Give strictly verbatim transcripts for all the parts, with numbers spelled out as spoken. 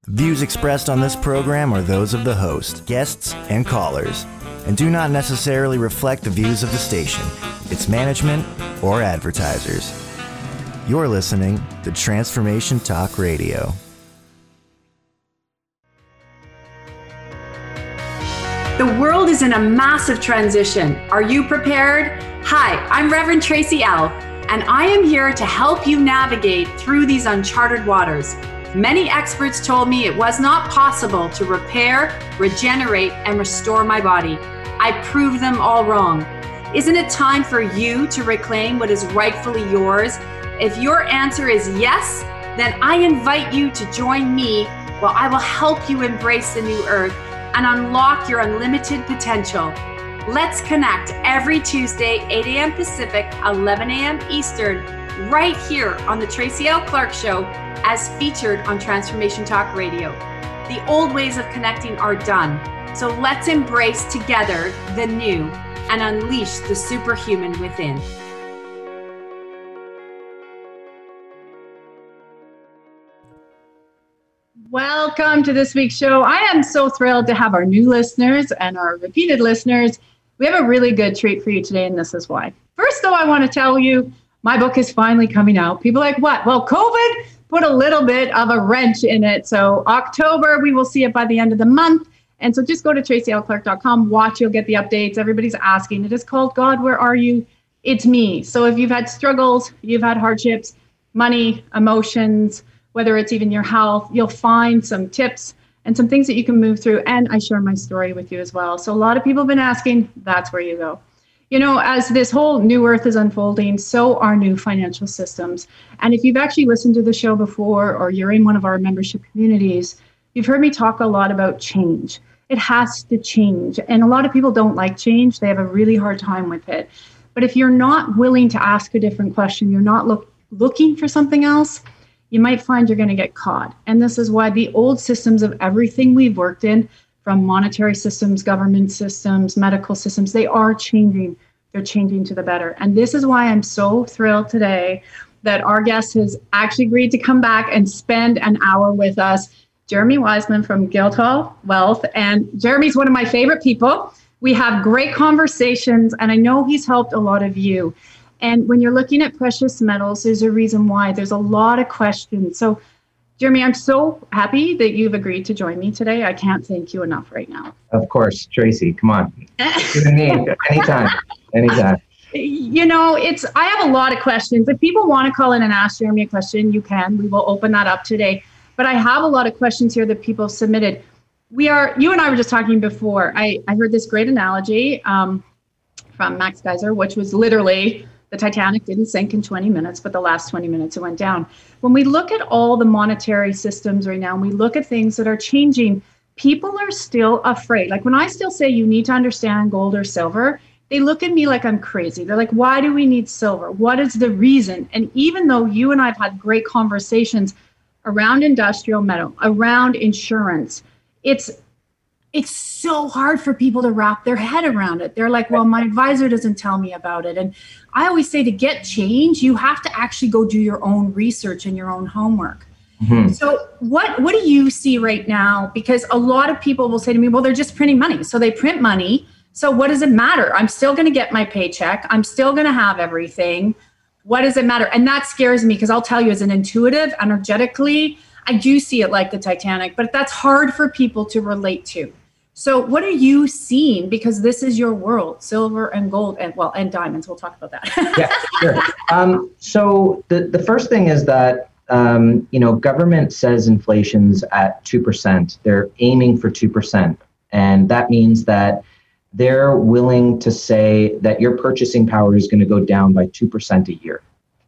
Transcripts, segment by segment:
Views expressed on this program are those of the host, guests, and callers, and do not necessarily reflect the views of the station, its management, or advertisers. You're listening to Transformation Talk Radio. The world is in a massive transition. Are you prepared? Hi, I'm Reverend Tracy L., and I am here to help you navigate through these uncharted waters. Many experts told me it was not possible to repair, regenerate, and restore my body. I proved them all wrong. Isn't it time for you to reclaim what is rightfully yours? If your answer is yes, then I invite you to join me while I will help you embrace the new earth and unlock your unlimited potential. Let's connect every Tuesday, eight a.m. Pacific, eleven a.m. Eastern, right here on the Tracy L. Clark Show, as featured on Transformation Talk Radio. The old ways of connecting are done, so let's embrace together the new and unleash the superhuman within. Welcome to this week's show. I am so thrilled to have our new listeners and our repeated listeners. We have a really good treat for you today, and this is why. First, though, I want to tell you, my book is finally coming out. People are like, what? Well, COVID put a little bit of a wrench in it. So October, we will see it by the end of the month. And so just go to tracy l clark dot com, watch, you'll get the updates. Everybody's asking. It is called God, Where Are You? It's me. So if you've had struggles, you've had hardships, money, emotions, whether it's even your health, you'll find some tips and some things that you can move through. And I share my story with you as well. So a lot of people have been asking, that's where you go. You know, as this whole new earth is unfolding, so are new financial systems. And if you've actually listened to the show before, or you're in one of our membership communities, you've heard me talk a lot about change. It has to change. And a lot of people don't like change. They have a really hard time with it. But if you're not willing to ask a different question, you're not look, looking for something else, you might find you're going to get caught. And this is why the old systems of everything we've worked in, from monetary systems, government systems, medical systems, they are changing. They're changing to the better. And this is why I'm so thrilled today that our guest has actually agreed to come back and spend an hour with us, Jeremy Wiseman from Guildhall Wealth. And Jeremy's one of my favorite people. We have great conversations, and I know he's helped a lot of you. And when you're looking at precious metals, there's a reason why. There's a lot of questions. So Jeremy, I'm so happy that you've agreed to join me today. I can't thank you enough right now. Of course, Tracy, come on. Anytime, anytime. You know, it's, I have a lot of questions. If people want to call in and ask Jeremy a question, you can. We will open that up today. But I have a lot of questions here that people have submitted. We are, you and I were just talking before. I, I heard this great analogy um, from Max Geyser, which was literally, the Titanic didn't sink in twenty minutes, but the last twenty minutes it went down. When we look at all the monetary systems right now, and we look at things that are changing, people are still afraid. Like when I still say you need to understand gold or silver, they look at me like I'm crazy. They're like, why do we need silver? What is the reason? And even though you and I have had great conversations around industrial metal, around insurance, it's it's so hard for people to wrap their head around it. They're like, well, my advisor doesn't tell me about it. And I always say to get change, you have to actually go do your own research and your own homework. Mm-hmm. So what, what do you see right now? Because a lot of people will say to me, well, they're just printing money. So they print money. So what does it matter? I'm still going to get my paycheck. I'm still going to have everything. What does it matter? And that scares me because I'll tell you, as an intuitive, energetically, I do see it like the Titanic, but that's hard for people to relate to. So what are you seeing? Because this is your world, silver and gold, and well, and diamonds. We'll talk about that. Yeah, sure. Um, so the, the first thing is that, um, you know, government says inflation's at two percent. They're aiming for two percent. And that means that they're willing to say that your purchasing power is going to go down by two percent a year.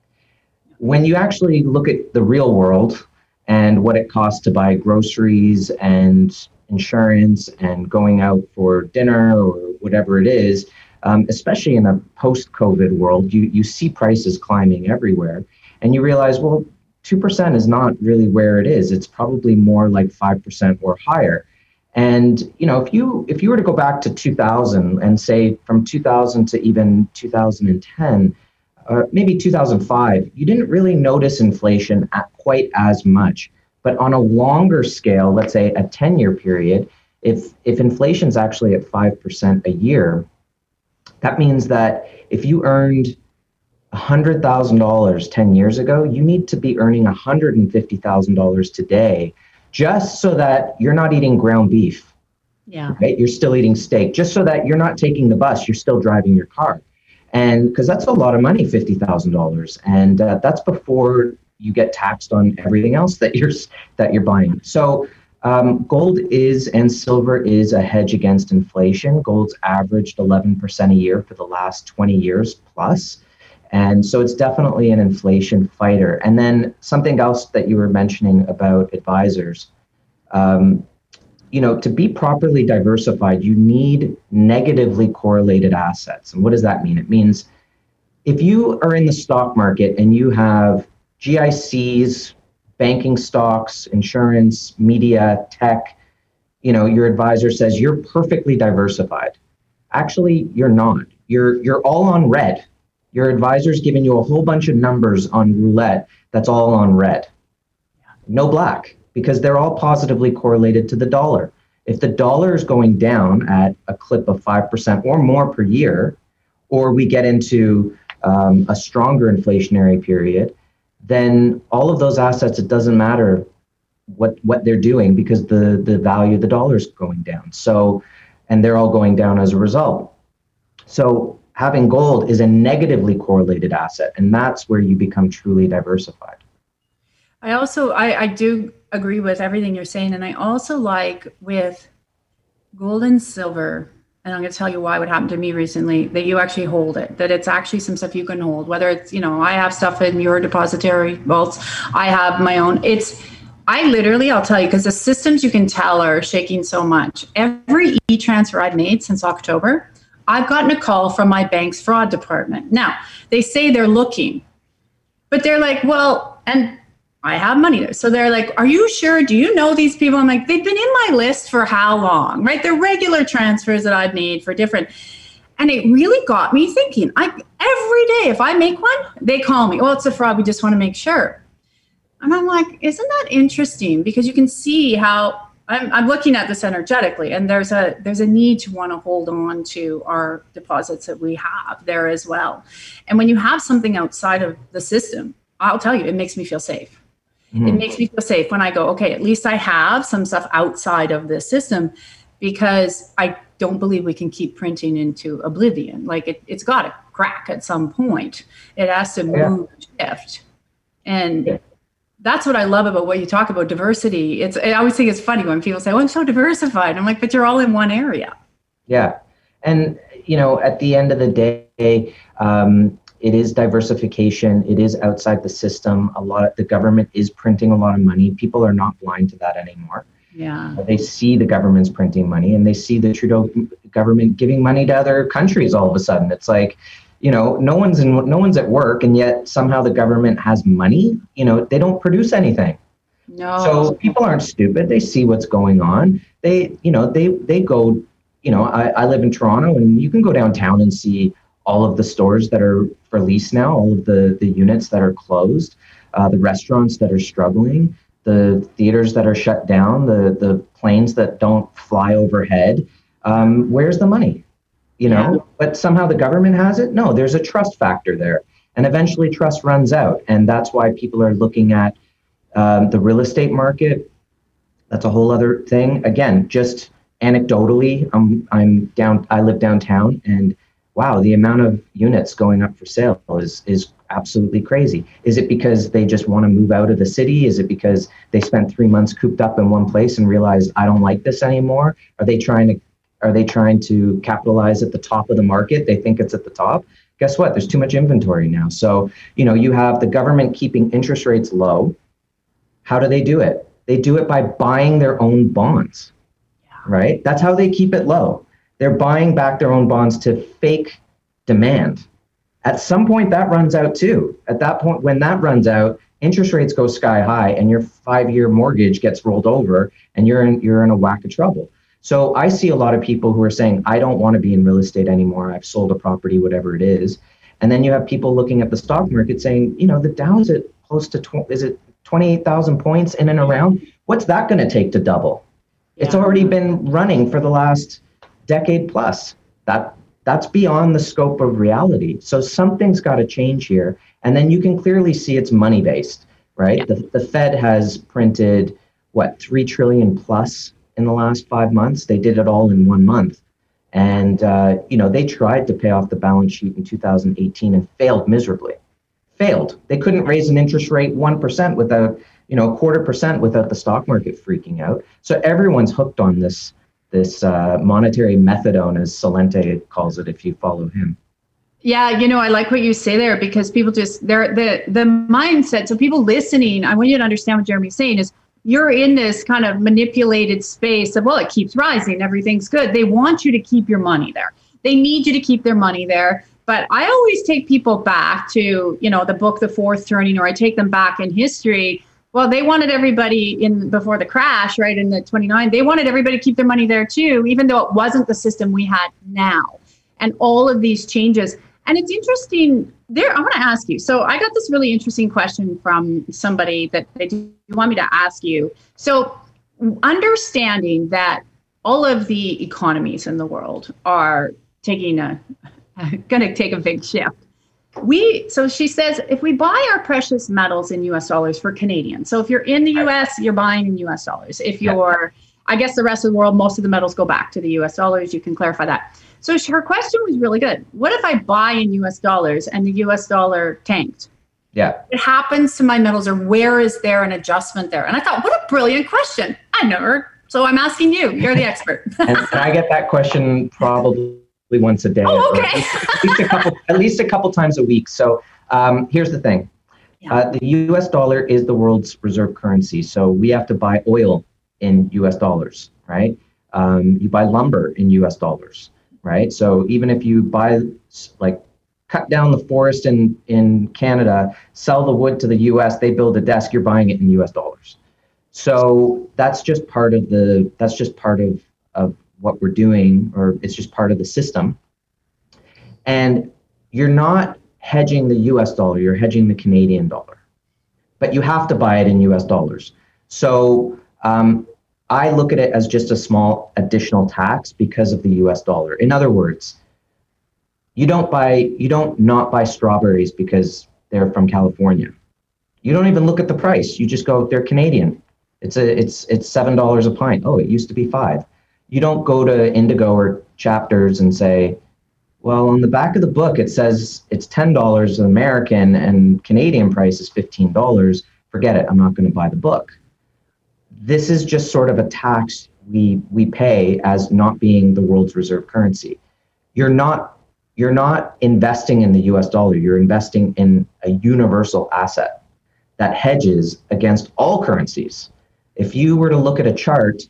When you actually look at the real world and what it costs to buy groceries and insurance and going out for dinner or whatever it is, um, especially in a post-COVID world, you, you see prices climbing everywhere. And you realize, well, two percent is not really where it is. It's probably more like five percent or higher. And, you know, if you if you were to go back to two thousand and say from two thousand to even two thousand ten, uh, maybe two thousand five, you didn't really notice inflation at quite as much. But on a longer scale, let's say a ten-year period, if if inflation's actually at five percent a year, that means that if you earned one hundred thousand dollars ten years ago, you need to be earning one hundred fifty thousand dollars today, just so that you're not eating ground beef. Yeah. Right? You're still eating steak, just so that you're not taking the bus, you're still driving your car. And because that's a lot of money, fifty thousand dollars. And uh, that's before you get taxed on everything else that you're that you're buying. So um, gold is and silver is a hedge against inflation. Gold's averaged eleven percent a year for the last twenty years plus. And so it's definitely an inflation fighter. And then something else that you were mentioning about advisors. Um, you know, to be properly diversified, you need negatively correlated assets. And what does that mean? It means if you are in the stock market and you have G I Cs, banking stocks, insurance, media, tech, you know, your advisor says you're perfectly diversified. Actually, you're not. You're you're all on red. Your advisor's giving you a whole bunch of numbers on roulette that's all on red. No black, because they're all positively correlated to the dollar. If the dollar is going down at a clip of five percent or more per year, or we get into um, a stronger inflationary period, then all of those assets, it doesn't matter what what they're doing because the, the value of the dollar is going down. So, and they're all going down as a result. So having gold is a negatively correlated asset, and that's where you become truly diversified. I also, I, I do agree with everything you're saying. And I also like with gold and silver, and I'm going to tell you why what happened to me recently, that you actually hold it, that it's actually some stuff you can hold, whether it's, you know, I have stuff in your depository vaults, I have my own. It's, I literally, I'll tell you, because the systems you can tell are shaking so much. Every e-transfer I've made since October, I've gotten a call from my bank's fraud department. Now, they say they're looking, but they're like, well, and I have money there. So they're like, are you sure? Do you know these people? I'm like, they've been in my list for how long, right? They're regular transfers that I've made for different. And it really got me thinking, I every day, if I make one, they call me. Oh, it's a fraud. We just want to make sure. And I'm like, isn't that interesting? Because you can see how I'm, I'm looking at this energetically, and there's a there's a need to want to hold on to our deposits that we have there as well. And when you have something outside of the system, I'll tell you, it makes me feel safe. Mm-hmm. It makes me feel safe when I go, okay, at least I have some stuff outside of this system, because I don't believe we can keep printing into oblivion. Like it, it's got to crack at some point. It has to move, yeah. shift. And yeah. That's what I love about what you talk about, diversity. It's, I always think it's funny when people say, oh, I'm so diversified. I'm like, but you're all in one area. Yeah. And, you know, at the end of the day, um, it is diversification. It is outside the system. A lot of the government is printing a lot of money. People are not blind to that anymore. Yeah. They see the government's printing money, and they see the Trudeau government giving money to other countries all of a sudden. It's like, you know, no one's in, no one's at work, and yet somehow the government has money. You know, they don't produce anything. No. So people aren't stupid. They see what's going on. They, you know, they they go, you know, I, I live in Toronto, and you can go downtown and see all of the stores that are for lease now, all of the, the units that are closed, uh, the restaurants that are struggling, the theaters that are shut down, the the planes that don't fly overhead. Um, where's the money? You know, yeah. But somehow the government has it. No, there's a trust factor there. And eventually trust runs out. And that's why people are looking at um, the real estate market. That's a whole other thing. Again, just anecdotally, I'm, I'm down, I live downtown, and wow, the amount of units going up for sale is, is absolutely crazy. Is it because they just want to move out of the city? Is it because they spent three months cooped up in one place and realized, I don't like this anymore? Are they trying to Are they trying to capitalize at the top of the market? They think it's at the top. Guess what? There's too much inventory now. So, you know, you have the government keeping interest rates low. How do they do it? They do it by buying their own bonds, yeah. right? That's how they keep it low. They're buying back their own bonds to fake demand. At some point, that runs out too. At that point, when that runs out, interest rates go sky high, and your five-year mortgage gets rolled over, and you're in you're in a whack of trouble. So I see a lot of people who are saying, I don't want to be in real estate anymore. I've sold a property, whatever it is. And then you have people looking at the stock market saying, you know, the Dow's at close to, tw- is it twenty-eight thousand points in and around. What's that going to take to double? Yeah. It's already been running for the last decade plus. That that's beyond the scope of reality. So something's got to change here. And then you can clearly see it's money based, right? Yeah. The, the Fed has printed, what, three trillion plus in the last five months. They did it all in one month. And, uh, you know, they tried to pay off the balance sheet in two thousand eighteen and failed miserably. Failed. They couldn't raise an interest rate one percent without, you know, a quarter percent without the stock market freaking out. So everyone's hooked on this, this uh, monetary methadone, as Salente calls it, if you follow him. Yeah, you know, I like what you say there, because people just, they're the the mindset. So people listening, I want you to understand what Jeremy's saying is, you're in this kind of manipulated space of, well, it keeps rising, everything's good. They want you to keep your money there. They need you to keep their money there. But I always take people back to, you know, the book, The Fourth Turning, or I take them back in history. Well, they wanted everybody in before the crash, right, in the twenty-nine, they wanted everybody to keep their money there too, even though it wasn't the system we had now. And all of these changes. And it's interesting there. I want to ask you. So I got this really interesting question from somebody that they do want me to ask you. So understanding that all of the economies in the world are taking a, going to take a big shift. We, so she says, if we buy our precious metals in U S dollars for Canadian, so if you're in the U S, you're buying in U S dollars. If you're, I guess the rest of the world, most of the metals go back to the U S dollars. You can clarify that. So her question was really good. What if I buy in U S dollars and the U S dollar tanked? Yeah. What happens to my metals, or where is there an adjustment there? And I thought, what a brilliant question. I never. So I'm asking you. You're the expert. and, and I get that question probably once a day. Oh, okay. At least, at least a couple, at least a couple times a week. So um, here's the thing. Yeah. Uh, the U S dollar is the world's reserve currency. So we have to buy oil in U S dollars, right? Um, you buy lumber in U S dollars, right? So even if you buy, like, cut down the forest in, in Canada, sell the wood to the U S, they build a desk, you're buying it in U S dollars. So that's just part of the, that's just part of, of what we're doing, or it's just part of the system. And you're not hedging the U S dollar, you're hedging the Canadian dollar, but you have to buy it in U S dollars. So um, I look at it as just a small additional tax because of the U S dollar. In other words, you don't buy, you don't not buy strawberries because they're from California. You don't even look at the price. You just go, they're Canadian. It's a, it's, it's seven dollars a pint. Oh, it used to be five. You don't go to Indigo or Chapters and say, well, on the back of the book, it says it's ten dollars American and Canadian price is fifteen dollars. Forget it. I'm not going to buy the book. This is just sort of a tax we, we pay as not being the world's reserve currency. You're not, you're not investing in the U S dollar. You're investing in a universal asset that hedges against all currencies. If you were to look at a chart,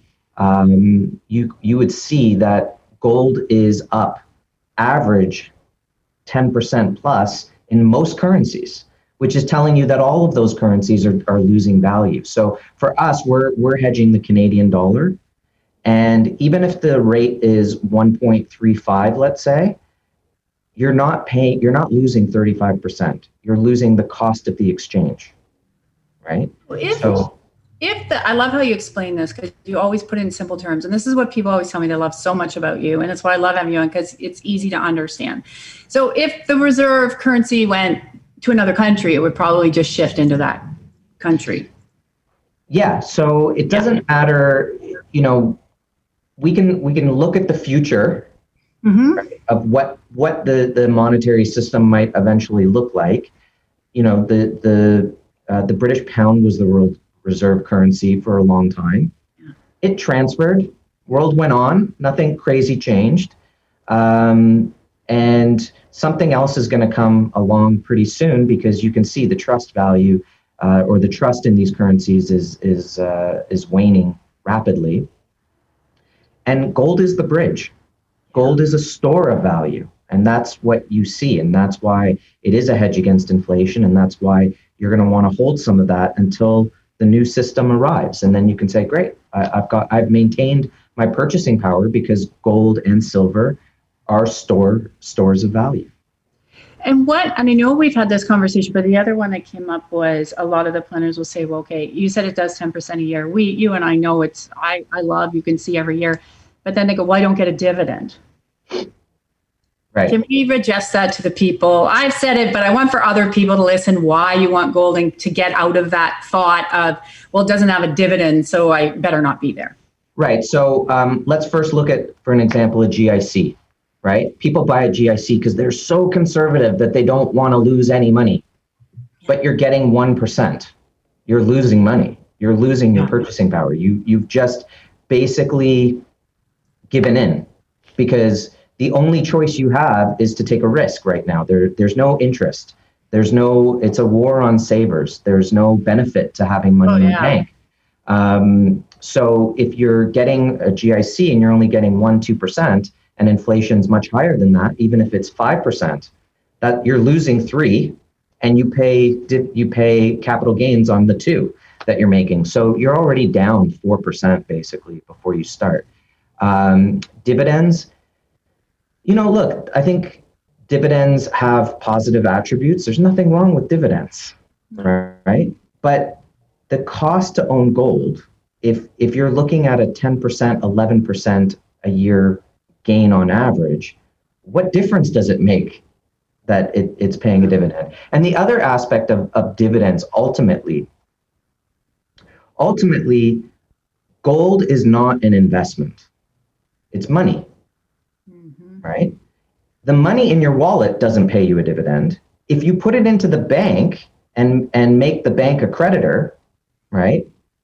um, you, you would see that gold is up average ten percent plus in most currencies, which is telling you that all of those currencies are, are losing value. So for us, we're, we're hedging the Canadian dollar. And even if the rate is one point three five, let's say, you're not paying, you're not losing thirty-five percent. You're losing the cost of the exchange, right? If, so, if the, I love how you explain this, because you always put it in simple terms. And this is what people always tell me they love so much about you. And it's why I love having you on, because it's easy to understand. So if the reserve currency went to another country, it would probably just shift into that country. Yeah. So it doesn't yeah. matter, you know, we can, we can look at the future mm-hmm. right, of what, what the, the monetary system might eventually look like. You know, the, the, uh, the British pound was the world reserve currency for a long time. Yeah. It transferred, world went on, nothing crazy changed. Um, and something else is going to come along pretty soon, because you can see the trust value uh, or the trust in these currencies is, is, uh, is waning rapidly. And gold is the bridge. Gold is a store of value. And that's what you see. And that's why it is a hedge against inflation. And that's why you're going to want to hold some of that until the new system arrives. And then you can say, great, I, I've got, I've maintained my purchasing power because gold and silver are store, stores of value. And what, and I know we've had this conversation, but the other one that came up was a lot of the planners will say, well, okay, you said it does ten percent a year. We, you and I know it's, I, I love, you can see every year, but then they go, well, I don't get a dividend. Right. Can we adjust that to the people? I've said it, but I want for other people to listen why you want gold and to get out of that thought of, well, it doesn't have a dividend, so I better not be there. Right. So um, let's first look at, for an example, a G I C, right? People buy a G I C because they're so conservative that they don't want to lose any money, but you're getting one percent. You're losing money. You're losing your purchasing power. You, you've just basically given in because the only choice you have is to take a risk right now. There, there's no interest. There's no, it's a war on savers. There's no benefit to having money Oh, in yeah. the bank. Um, so if you're getting a G I C and you're only getting one, two percent, and inflation's much higher than that, even if it's five percent, that you're losing three, and you pay you pay capital gains on the two that you're making. So you're already down four percent basically before you start. Um, dividends, you know, look, I think dividends have positive attributes. There's nothing wrong with dividends, right? But the cost to own gold, if if you're looking at a ten percent, eleven percent a year gain on average, what difference does it make that it, it's paying a dividend? And the other aspect of, of dividends, ultimately, ultimately, gold is not an investment. It's money, mm-hmm. right? The money in your wallet doesn't pay you a dividend. If you put it into the bank and, and make the bank a creditor, right,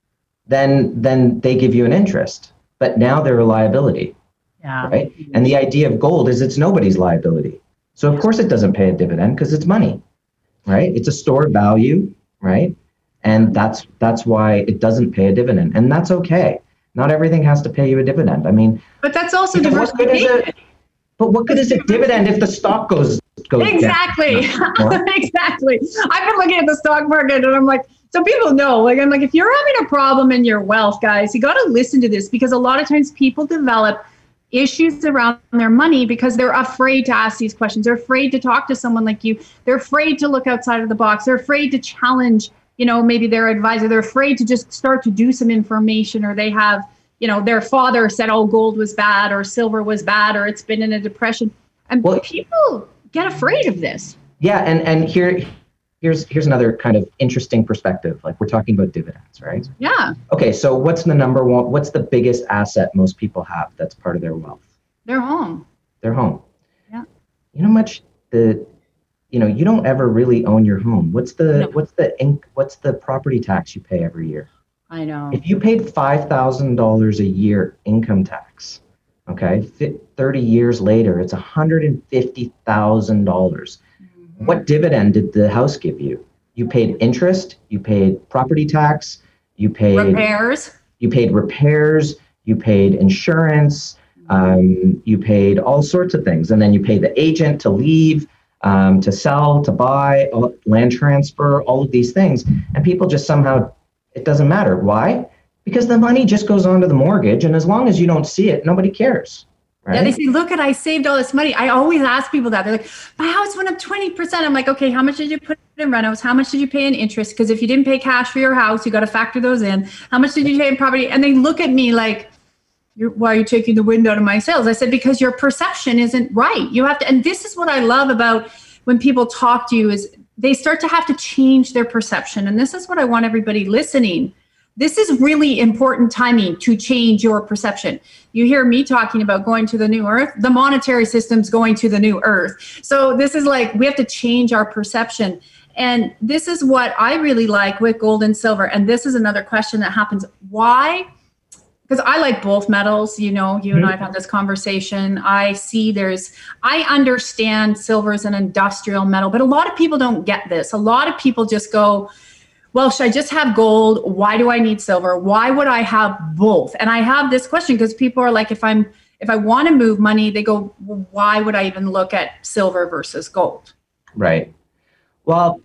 then, then they give you an interest. But now they're a liability. Yeah. Right. And the idea of gold is it's nobody's liability. So of course it doesn't pay a dividend because it's money, right? It's a stored value, right? And that's that's why it doesn't pay a dividend. And that's okay. Not everything has to pay you a dividend. I mean, but that's also you know, what good is diversification. it? But what good is a dividend if the stock goes goes Exactly. down? Exactly. I've been looking at the stock market and I'm like, so people know, like, I'm like, if you're having a problem in your wealth, guys, you got to listen to this because a lot of times people develop issues around their money because they're afraid to ask these questions. They're afraid to talk to someone like you. They're afraid to look outside of the box. They're afraid to challenge, you know, maybe their advisor. They're afraid to just start to do some information, or they have, you know, their father said, oh, gold was bad or silver was bad, or it's been in a depression. And well, people get afraid of this. Yeah. And, and here, here's, here's another kind of interesting perspective. Like we're talking about dividends, right? Yeah. Okay. So what's the number one, what's the biggest asset most people have that's part of their wealth? Their home. Their home. Yeah. You know how much the, you know, you don't ever really own your home. What's the, no. what's the, inc, what's the property tax you pay every year? I know. If you paid five thousand dollars a year income tax, okay, thirty years later, it's one hundred fifty thousand dollars. Mm-hmm. What dividend did the house give you? You paid interest, you paid property tax, you paid repairs, you paid repairs, you paid insurance, um, you paid all sorts of things. And then you paid the agent to leave, um, to sell, to buy, land transfer, all of these things. And people just somehow, it doesn't matter. Why? Because the money just goes on to the mortgage. And as long as you don't see it, nobody cares. Right? Yeah, they say, look at, I saved all this money. I always ask people that. They're like, my house went up twenty percent. I'm like, okay, how much did you put in renos? How much did you pay in interest? Because if you didn't pay cash for your house, you got to factor those in. How much did you pay in property? And they look at me like, You're, why are you taking the wind out of my sails? I said, because your perception isn't right. You have to, and this is what I love about when people talk to you is they start to have to change their perception. And this is what I want everybody listening. This is really important timing to change your perception. You hear me talking about going to the new earth, the monetary system's going to the new earth. So this is like, we have to change our perception. And this is what I really like with gold and silver. And this is another question that happens. Why? Because I like both metals, you know, you and I have had this conversation. I see there's, I understand silver is an industrial metal, but a lot of people don't get this. A lot of people just go, well, should I just have gold? Why do I need silver? Why would I have both? And I have this question because people are like, if I'm, if I want to move money, they go, well, why would I even look at silver versus gold? Right. Well,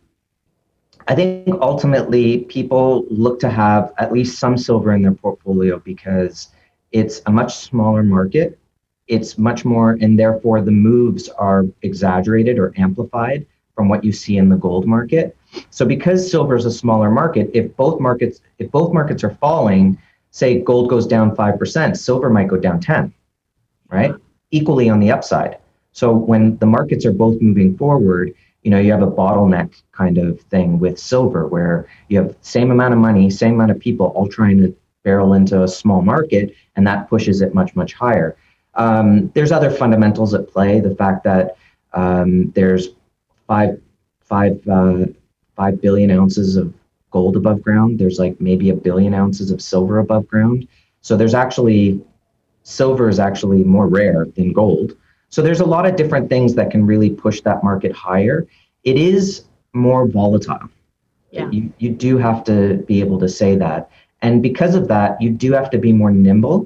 I think ultimately people look to have at least some silver in their portfolio because it's a much smaller market. it's much more, and therefore the moves are exaggerated or amplified from what you see in the gold market. So because silver is a smaller market, if both markets if both markets are falling, say gold goes down five percent, silver might go down ten, right? Equally on the upside. So when the markets are both moving forward, you know, you have a bottleneck kind of thing with silver where you have same amount of money, same amount of people all trying to barrel into a small market, and that pushes it much, much higher. Um, there's other fundamentals at play. The fact that um, there's five, five, uh, five billion ounces of gold above ground. There's like maybe a billion ounces of silver above ground. So there's actually, silver is actually more rare than gold. So there's a lot of different things that can really push that market higher. It is more volatile. Yeah. You, you do have to be able to say that. And because of that, you do have to be more nimble.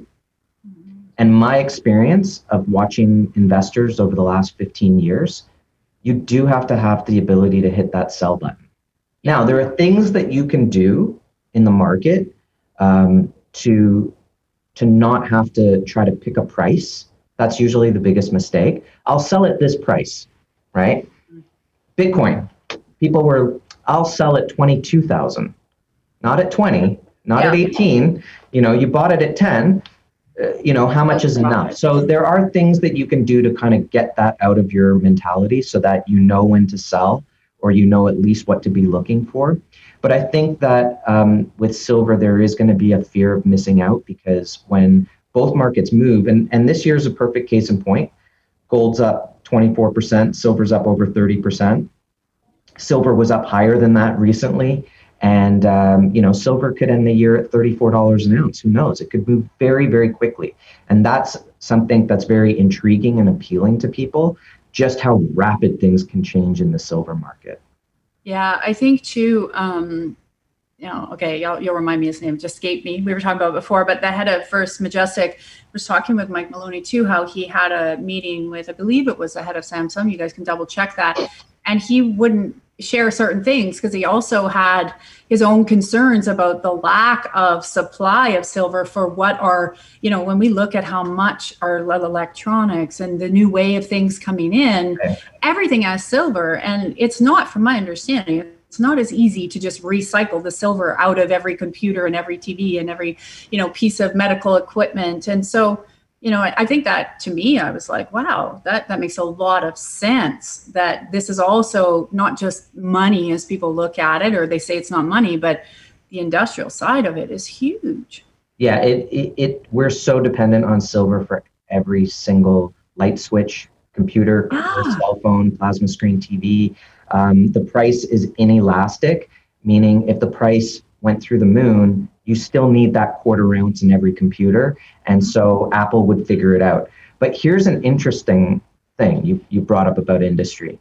And my experience of watching investors over the last fifteen years, you do have to have the ability to hit that sell button. Now, there are things that you can do in the market um, to, to not have to try to pick a price. That's usually the biggest mistake. I'll sell at this price, right? Bitcoin, people were, I'll sell at twenty-two thousand, not at twenty, not yeah. at eighteen. You know, you bought it at ten. Uh, you know, how much is enough? So there are things that you can do to kind of get that out of your mentality so that you know when to sell, or you know at least what to be looking for. But I think that um, with silver, there is going to be a fear of missing out, because when both markets move, and, and this year is a perfect case in point, gold's up twenty-four percent, silver's up over thirty percent. Silver was up higher than that recently. And, um, you know, silver could end the year at thirty-four dollars an ounce. Who knows? It could move very, very quickly. And that's something that's very intriguing and appealing to people, just how rapid things can change in the silver market. Yeah, I think too, um, you know, okay, you'll, you'll remind me his name, just escaped me. We were talking about it before, but the head of First Majestic was talking with Mike Maloney too, how he had a meeting with, I believe it was the head of Samsung. You guys can double check that. And he wouldn't share certain things because he also had his own concerns about the lack of supply of silver for what are, you know, when we look at how much our electronics and the new way of things coming in, okay. everything has silver. And it's not, from my understanding, it's not as easy to just recycle the silver out of every computer and every T V and every, you know, piece of medical equipment. And so, you know, I think that to me, I was like, wow, that, that makes a lot of sense, that this is also not just money as people look at it, or they say it's not money, but the industrial side of it is huge. Yeah, it, it, it we're so dependent on silver for every single light switch, computer, ah. cell phone, plasma screen, T V. Um, the price is inelastic, meaning if the price went through the moon, you still need that quarter ounce in every computer. And so Apple would figure it out. But here's an interesting thing you, you brought up about industry.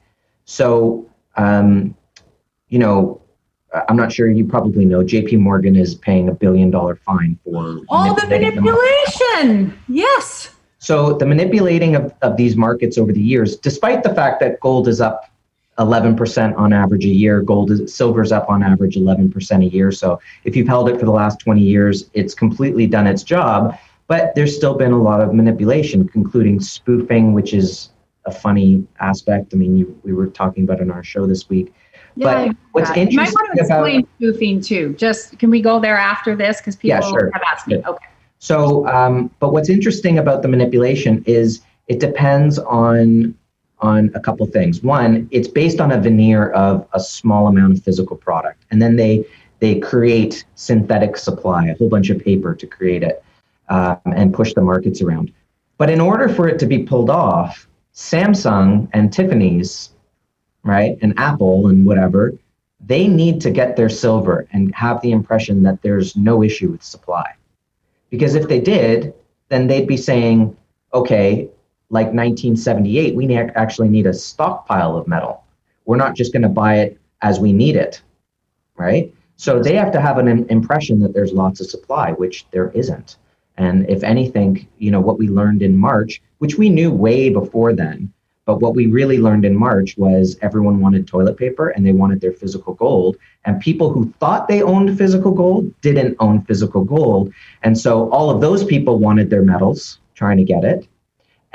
So, um, you know, I'm not sure, you probably know, J P Morgan is paying a billion dollar fine for all the manipulation. The yes. So the manipulating of, of these markets over the years, despite the fact that gold is up eleven percent on average a year, gold is, silver's up on average eleven percent a year. So if you've held it for the last twenty years, it's completely done its job, but there's still been a lot of manipulation, including spoofing, which is a funny aspect. I mean, you, we were talking about it in our show this week. Yeah, but what's that. interesting you might want to explain about spoofing too. Just, can we go there after this? Because people yeah, sure. have asked me. Yeah. Okay. So, um, but what's interesting about the manipulation is it depends on on a couple things. One, it's based on a veneer of a small amount of physical product. And then they they create synthetic supply, a whole bunch of paper to create it um, and push the markets around. But in order for it to be pulled off, Samsung and Tiffany's, right, and Apple and whatever, they need to get their silver and have the impression that there's no issue with supply. Because if they did, then they'd be saying, okay, like nineteen seventy-eight, we ne- actually need a stockpile of metal. We're not just going to buy it as we need it, right? So they have to have an im- impression that there's lots of supply, which there isn't. And if anything, you know, what we learned in March, which we knew way before then, but what we really learned in March was everyone wanted toilet paper and they wanted their physical gold. And people who thought they owned physical gold didn't own physical gold. And so all of those people wanted their metals, trying to get it.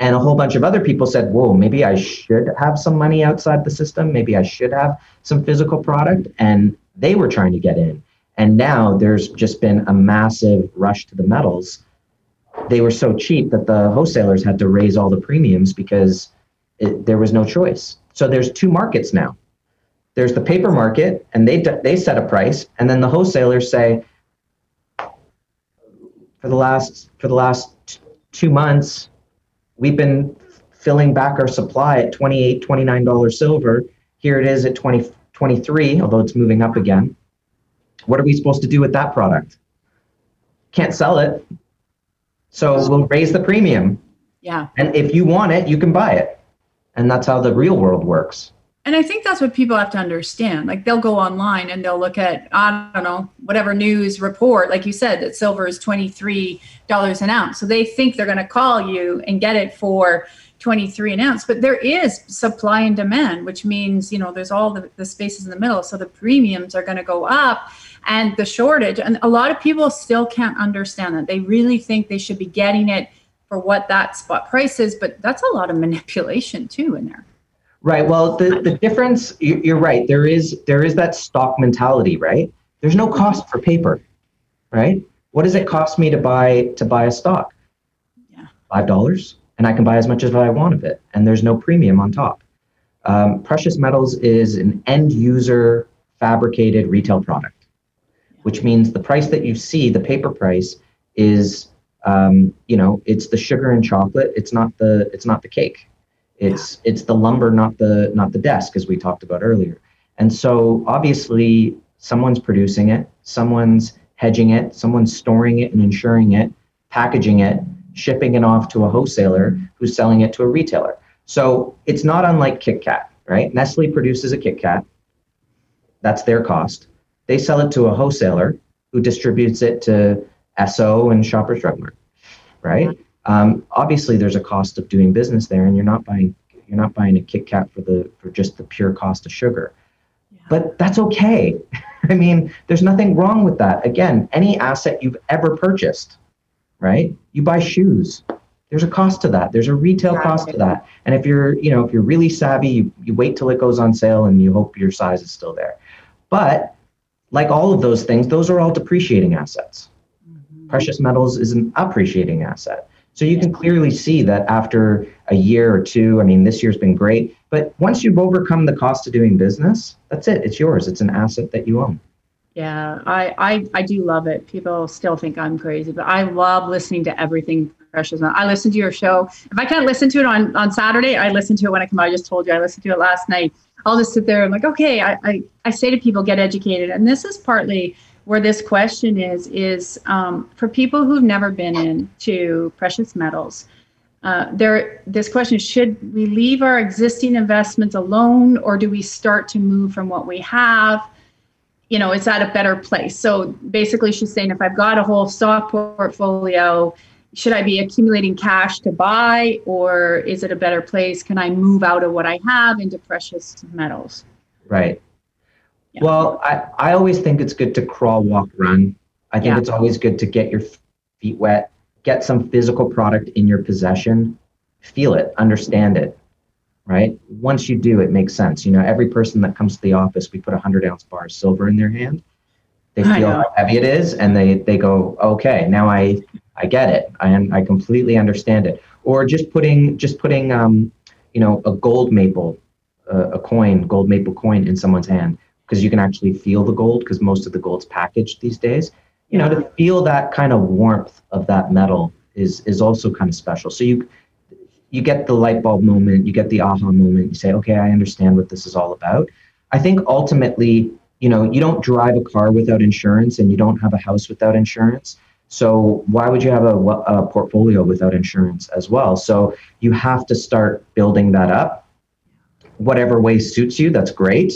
And a whole bunch of other people said, whoa, maybe I should have some money outside the system. Maybe I should have some physical product. And they were trying to get in. And now there's just been a massive rush to the metals. They were so cheap that the wholesalers had to raise all the premiums because it, there was no choice. So there's two markets now. There's the paper market, and they they set a price, and then the wholesalers say, for the last for the last t- two months, we've been filling back our supply at twenty-eight, twenty-nine dollars silver. Here it is at twenty, twenty-three, although it's moving up again. What are we supposed to do with that product? Can't sell it. So we'll raise the premium. Yeah. And if you want it, you can buy it. And that's how the real world works. And I think that's what people have to understand. Like they'll go online and they'll look at, I don't know, whatever news report, like you said, that silver is twenty-three dollars an ounce. So they think they're going to call you and get it for twenty-three an ounce. But there is supply and demand, which means, you know, there's all the, the spaces in the middle. So the premiums are going to go up and the shortage. And a lot of people still can't understand that. They really think they should be getting it for what that spot price is. But that's a lot of manipulation too in there. Right. Well, the, the difference, you're right. There is there is that stock mentality, right? There's no cost for paper, right? What does it cost me to buy to buy a stock? Yeah. Five dollars, and I can buy as much as I want of it, and there's no premium on top. Um, precious metals is an end user fabricated retail product, which means the price that you see, the paper price, is um, you know, it's the sugar and chocolate. It's not the it's not the cake. It's it's the lumber, not the not the desk, as we talked about earlier. And so obviously someone's producing it, someone's hedging it, someone's storing it and insuring it, packaging it, shipping it off to a wholesaler who's selling it to a retailer. So it's not unlike Kit Kat, right? Nestle produces a Kit Kat. That's their cost. They sell it to a wholesaler who distributes it to Esso and Shoppers Drug Mart, right? Um, obviously, there's a cost of doing business there, and you're not buying you're not buying a Kit Kat for the for just the pure cost of sugar. Yeah. But that's okay. I mean, there's nothing wrong with that. Again, any asset you've ever purchased, right? You buy shoes. There's a cost to that. There's a retail yeah. cost to that. And if you're, you know, if you're really savvy, you, you wait till it goes on sale and you hope your size is still there. But like all of those things, those are all depreciating assets. Mm-hmm. Precious metals is an appreciating asset. So you can clearly see that after a year or two, I mean, this year's been great, but once you've overcome the cost of doing business, that's it. It's yours. It's an asset that you own. Yeah, I, I, I do love it. People still think I'm crazy, but I love listening to everything precious. I listen to your show. If I can't listen to it on, on Saturday, I listen to it when I come out. I just told you I listened to it last night. I'll just sit there and like, okay, I, I, I say to people, get educated. And this is partly where this question is, is um, for people who've never been into precious metals, uh, there. this question is, should we leave our existing investments alone, or do we start to move from what we have? You know, it's at a better place. So basically she's saying, if I've got a whole stock portfolio, should I be accumulating cash to buy, or is it a better place? Can I move out of what I have into precious metals? Right. Yeah. Well, I, I always think it's good to crawl, walk, run. I think yeah. it's always good to get your feet wet, get some physical product in your possession, feel it, understand it, right? Once you do, it makes sense. You know, every person that comes to the office, we put a hundred ounce bar of silver in their hand. They feel how heavy it is, and they they go, okay, now I I get it. I I completely understand it. Or just putting just putting um you know a gold maple, uh, a coin, gold maple coin in someone's hand, because you can actually feel the gold, because most of the gold's packaged these days. You know, to feel that kind of warmth of that metal is is also kind of special. So you you get the light bulb moment, you get the aha moment. You say, okay, I understand what this is all about. I think ultimately, you know, you don't drive a car without insurance, and you don't have a house without insurance. So why would you have a, a portfolio without insurance as well? So you have to start building that up. Whatever way suits you, that's great.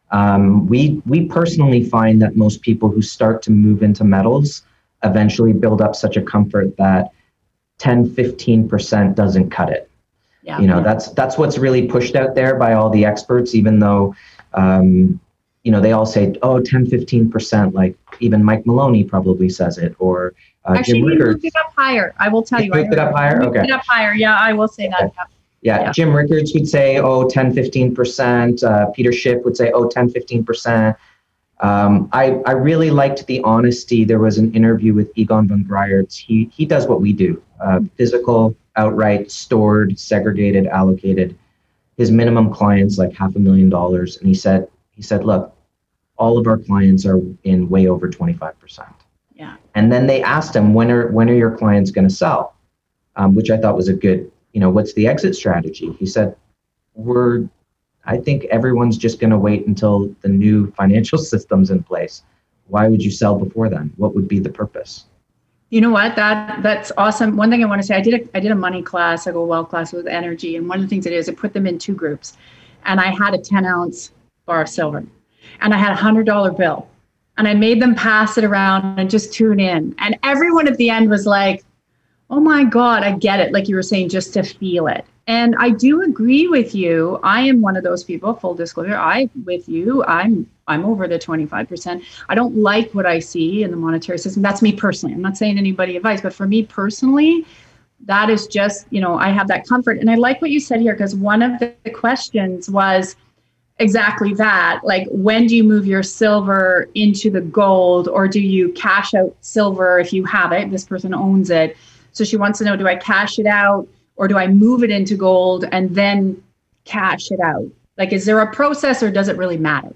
Um, we we personally find that most people who start to move into metals eventually build up such a comfort that ten, fifteen percent doesn't cut it. Yeah, you know, yeah. that's that's what's really pushed out there by all the experts, even though um, you know, they all say, oh, ten, fifteen percent, like even Mike Maloney probably says it, or uh, Actually, Jim we Rickards. moved it up higher. I will tell You you. moved it up higher? Moved Okay. it up higher. Yeah, I will say Okay. that. Yeah. Yeah. Jim Rickards would say, oh, ten, fifteen percent. Uh, Peter Schiff would say, oh, ten, fifteen percent. Um, I, I really liked the honesty. There was an interview with Egon von Greyerz. He, he does what we do, uh, physical, outright, stored, segregated, allocated. His minimum clients like half a million dollars. And he said, he said, look, all of our clients are in way over twenty-five percent. Yeah. And then they asked him, when are, when are your clients going to sell? Um, which I thought was a good, you know, what's the exit strategy? He said, we're, I think everyone's just going to wait until the new financial system's in place. Why would you sell before then? What would be the purpose? You know what? That that's awesome. One thing I want to say, I did a I did a money class, I go well class with energy, and one of the things it is, I put them in two groups, and I had a ten ounce bar of silver, and I had a hundred dollar bill, and I made them pass it around and just tune in, and everyone at the end was like, "Oh my God, I get it!" Like you were saying, just to feel it. And I do agree with you. I am one of those people, full disclosure, I, with you, I'm I'm over the twenty-five percent. I don't like what I see in the monetary system. That's me personally. I'm not saying anybody advice, but for me personally, that is just, you know, I have that comfort. And I like what you said here, because one of the questions was exactly that. Like, when do you move your silver into the gold, or do you cash out silver if you have it? This person owns it. So she wants to know, do I cash it out? Or do I move it into gold and then cash it out? Like, is there a process, or does it really matter?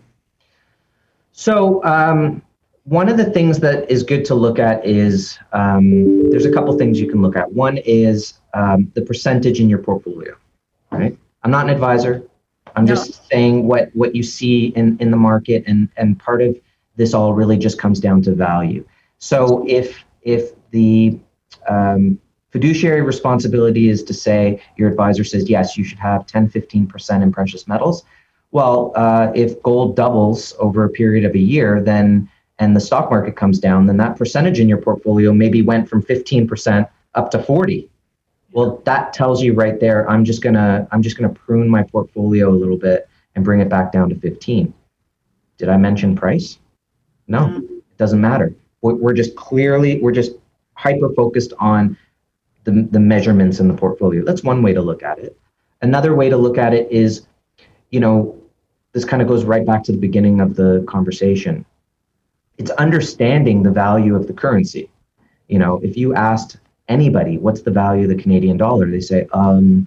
So um, one of the things that is good to look at is, um, there's a couple things you can look at. One is um, the percentage in your portfolio, right? I'm not an advisor. I'm No. just saying what, what you see in, in the market, and, and part of this all really just comes down to value. So if, if the um, fiduciary responsibility is to say, your advisor says, yes, you should have ten, fifteen percent in precious metals. Well, uh, if gold doubles over a period of a year, then, and the stock market comes down, then that percentage in your portfolio maybe went from fifteen percent up to forty. Well, that tells you right there, I'm just gonna, I'm just gonna prune my portfolio a little bit and bring it back down to fifteen. Did I mention price? No, mm-hmm. It doesn't matter. We're, we're just clearly, we're just hyper focused on The, the measurements in the portfolio. That's one way to look at it. Another way to look at it is, you know, this kind of goes right back to the beginning of the conversation. It's understanding the value of the currency. You know, if you asked anybody, what's the value of the Canadian dollar? They say, um,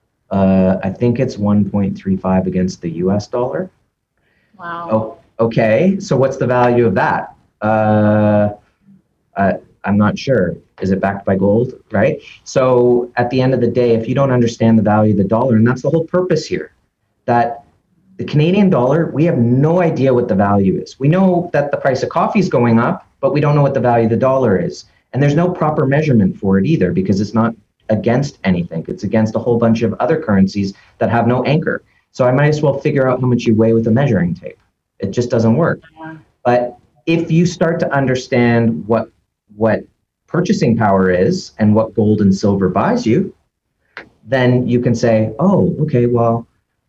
uh, I think it's one point three five against the U S dollar. Wow. Oh, okay. So what's the value of that? Uh, uh, I'm not sure. Is it backed by gold, right? So at the end of the day, if you don't understand the value of the dollar, and that's the whole purpose here, that the Canadian dollar, we have no idea what the value is. We know that the price of coffee is going up, but we don't know what the value of the dollar is. And there's no proper measurement for it either, because it's not against anything. It's against a whole bunch of other currencies that have no anchor. So I might as well figure out how much you weigh with a measuring tape. It just doesn't work. Yeah. But if you start to understand what what purchasing power is and what gold and silver buys you, then you can say, oh, okay, well,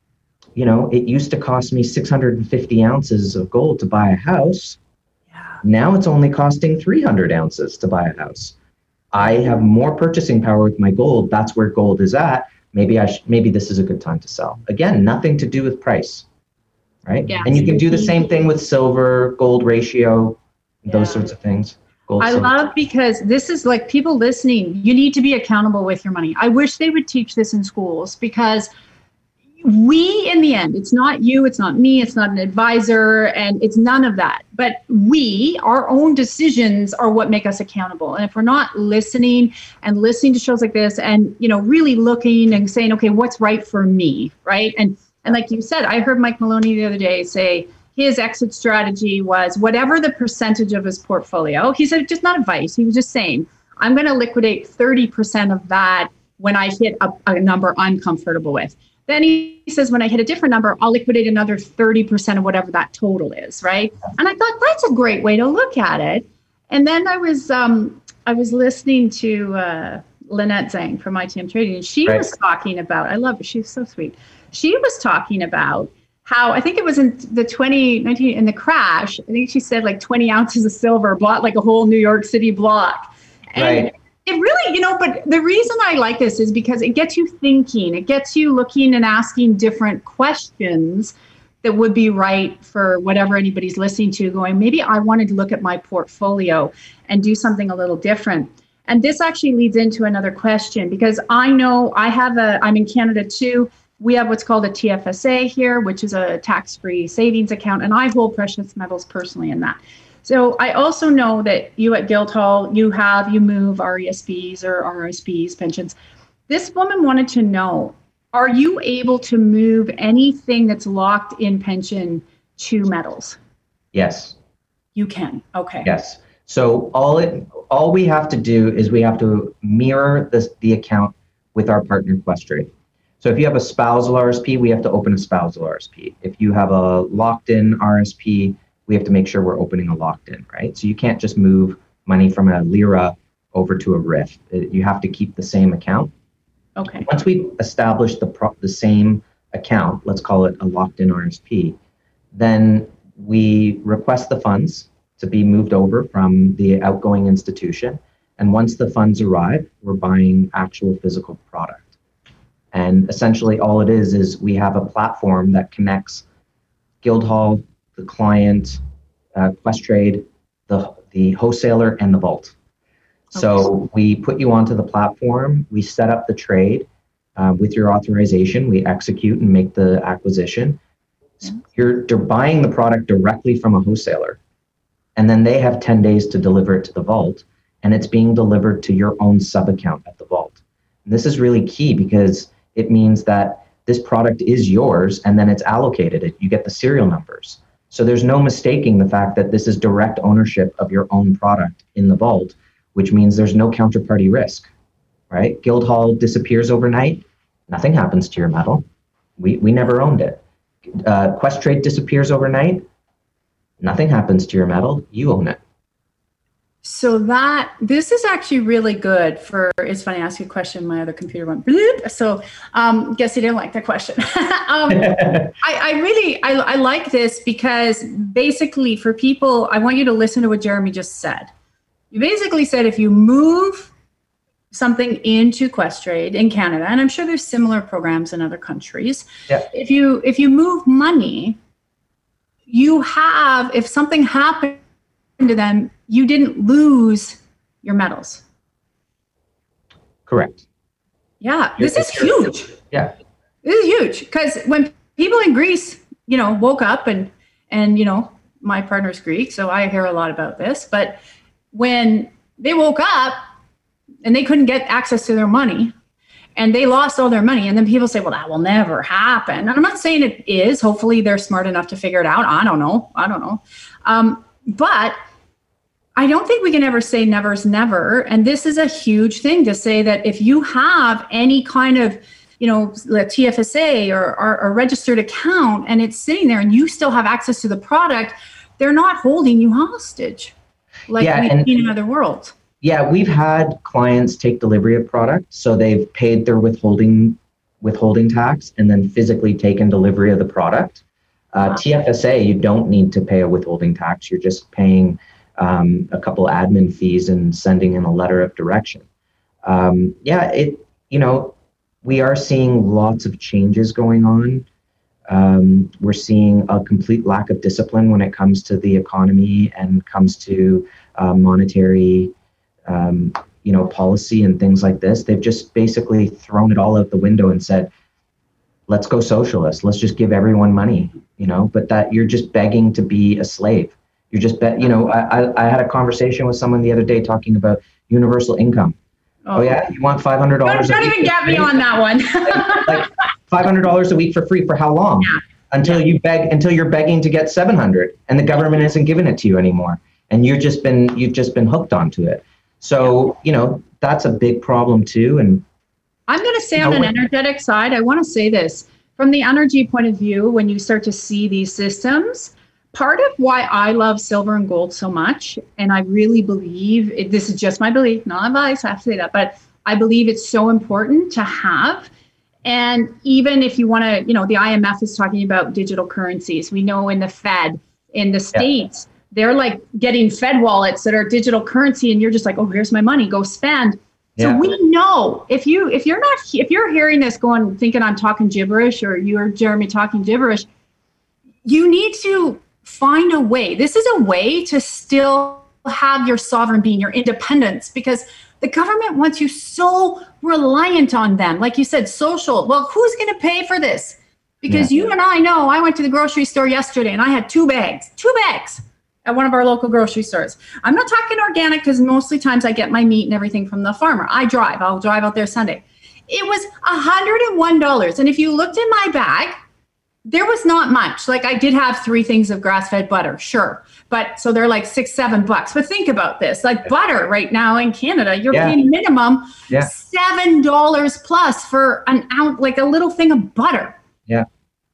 you know, it used to cost me six hundred fifty ounces of gold to buy a house. Yeah. Now it's only costing three hundred ounces to buy a house. I have more purchasing power with my gold. That's where gold is at. Maybe I sh- maybe this is a good time to sell. Again, nothing to do with price, right? Yeah. And you can do the same thing with silver, gold ratio, yeah. Those sorts of things. Gold, I silver. love, because this is like, people listening, you need to be accountable with your money. I wish they would teach this in schools, because we, in the end, it's not you, it's not me, it's not an advisor, and it's none of that. But we, our own decisions are what make us accountable. And if we're not listening and listening to shows like this, and, you know, really looking and saying, okay, what's right for me, right? And and like you said, I heard Mike Maloney the other day say his exit strategy was whatever the percentage of his portfolio. He said, just not advice. He was just saying, I'm going to liquidate thirty percent of that when I hit a, a number I'm comfortable with. Then he says, when I hit a different number, I'll liquidate another thirty percent of whatever that total is, right? And I thought, that's a great way to look at it. And then I was um, I was listening to uh, Lynette Zhang from I T M Trading, and she right. was talking about, I love her, she's so sweet. She was talking about how I think it was in the twenty nineteen in the crash. I think she said like twenty ounces of silver bought like a whole New York City block. And right. It really, you know, but the reason I like this is because it gets you thinking. It gets you looking and asking different questions that would be right for whatever anybody's listening to, going, maybe I wanted to look at my portfolio and do something a little different. And this actually leads into another question, because I know I have a, I'm in Canada too. We have what's called a T F S A here, which is a tax-free savings account, and I hold precious metals personally in that. So I also know that you at Guildhall, you have, you move R E S Ps or R S Ps, pensions. This woman wanted to know, are you able to move anything that's locked in pension to metals? Yes. You can, okay. Yes. So all it, all we have to do is we have to mirror this, the account with our partner Questrade. So if you have a spousal R S P, we have to open a spousal R S P. If you have a locked-in R S P, we have to make sure we're opening a locked-in, right? So you can't just move money from a lira over to a R I F. You have to keep the same account. Okay. Once we establish the pro- the same account, let's call it a locked-in R S P, then we request the funds to be moved over from the outgoing institution. And once the funds arrive, we're buying actual physical product. And essentially all it is, is we have a platform that connects Guildhall, the client, uh, Questrade, the, the wholesaler, and the vault. So we put you onto the platform, we set up the trade uh, with your authorization, we execute and make the acquisition. Yeah. You're, you're buying the product directly from a wholesaler, and then they have ten days to deliver it to the vault, and it's being delivered to your own sub-account at the vault. And this is really key because it means that this product is yours, and then it's allocated. You get the serial numbers. So there's no mistaking the fact that this is direct ownership of your own product in the vault, which means there's no counterparty risk, right? Guildhall disappears overnight, nothing happens to your metal. We we never owned it. Uh, Questrade disappears overnight, nothing happens to your metal, you own it. So that, this is actually really good for, it's funny, I asked you a question, my other computer went bloop, so um, guess you didn't like that question. um, I, I really, I, I like this because basically for people, I want you to listen to what Jeremy just said. You basically said if you move something into Questrade in Canada, and I'm sure there's similar programs in other countries, yeah. if you if you move money, you have, if something happened to them, you didn't lose your metals. Correct. Yeah, this is huge. Yeah. This is huge because when people in Greece, you know, woke up and, and, you know, my partner's Greek, so I hear a lot about this, but when they woke up and they couldn't get access to their money and they lost all their money, and then people say, well, that will never happen. And I'm not saying it is. Hopefully they're smart enough to figure it out. I don't know. I don't know. Um, but I don't think we can ever say never's never. And this is a huge thing to say that if you have any kind of, you know, a T F S A or, or a registered account and it's sitting there and you still have access to the product, they're not holding you hostage like yeah, we've and, seen in other worlds. Yeah, we've had clients take delivery of product. So they've paid their withholding withholding tax and then physically taken delivery of the product. Uh, wow. T F S A, you don't need to pay a withholding tax. You're just paying um, a couple admin fees and sending in a letter of direction. Um, yeah, it, you know, we are seeing lots of changes going on. Um, we're seeing a complete lack of discipline when it comes to the economy and comes to uh, monetary, um, you know, policy and things like this. They've just basically thrown it all out the window and said, let's go socialist. Let's just give everyone money, you know, but that you're just begging to be a slave. You're just, be, you know, I, I had a conversation with someone the other day talking about universal income. Oh, oh yeah, you want five hundred dollars? Don't, don't even get me on that one. like, like five hundred dollars a week for free for how long? Yeah. Until you beg, until you're begging to get seven hundred, and the government isn't giving it to you anymore, and you've just been you've just been hooked onto it. So you know that's a big problem too. And I'm going to say on an energetic side, I want to say this from the energy point of view. When you start to see these systems, part of why I love silver and gold so much, and I really believe it, this is just my belief, not advice, I have to say that, but I believe it's so important to have, And even if you want to, you know, the I M F is talking about digital currencies. We know in the Fed, in the States, yeah. they're like getting Fed wallets that are digital currency, and you're just like, oh, here's my money, go spend. So yeah. we know if you if you're not if you're hearing this going thinking I'm talking gibberish, or you're Jeremy talking gibberish, you need to find a way. This is a way to still have your sovereign being, your independence, because the government wants you so reliant on them. Like you said, social. Well, who's going to pay for this? Because yeah. you and I know, I went to the grocery store yesterday and I had two bags, two bags at one of our local grocery stores. I'm not talking organic because mostly times I get my meat and everything from the farmer. I drive. I'll drive out there Sunday. It was one hundred one dollars. And if you looked in my bag, there was not much. Like I did have three things of grass-fed butter, sure. But so they're like six, seven bucks. But think about this, like butter right now in Canada, you're yeah. paying minimum yeah. seven dollars plus for an ounce, like a little thing of butter. Yeah.